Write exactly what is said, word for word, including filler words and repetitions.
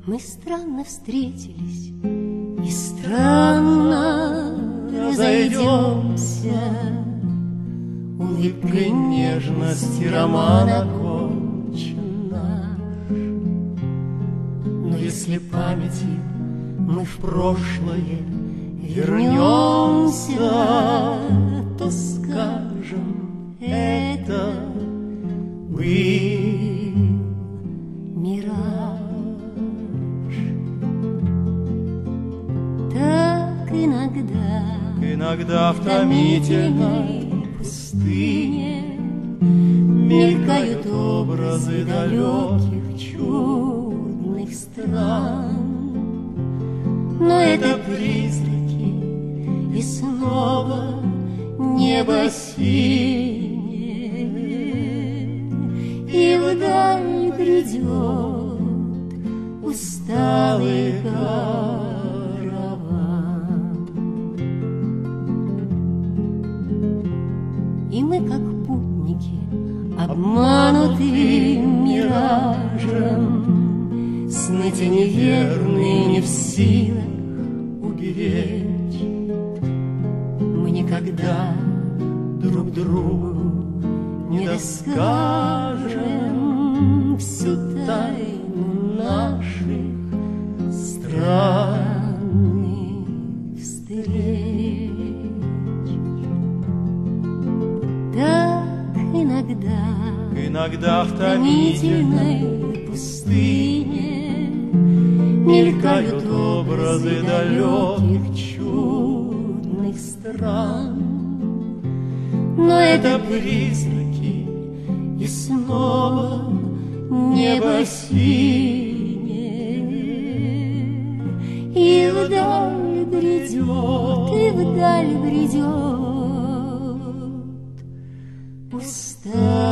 Мы странно встретились и странно разойдемся. Улыбкой нежности роман окончен наш. Но если памятью мы в прошлое вернемся, то скажем, это был мираж. Так иногда, иногда в томительной пустыне мелькают образы далеких чудных стран. Но это призраки, и снова небо синее, и вдаль грядет усталый караван. И мы, как путники, обмануты миражем, сны те неверные не в силах уберечь. Мы никогда друг другу не расскажем всю тайну наших странных встреч. Так иногда, иногда в томительной пустыне мелькают образы далеких чудных стран. Но это призраки, и снова небо синее, и вдаль бредет, и вдаль бредет пустая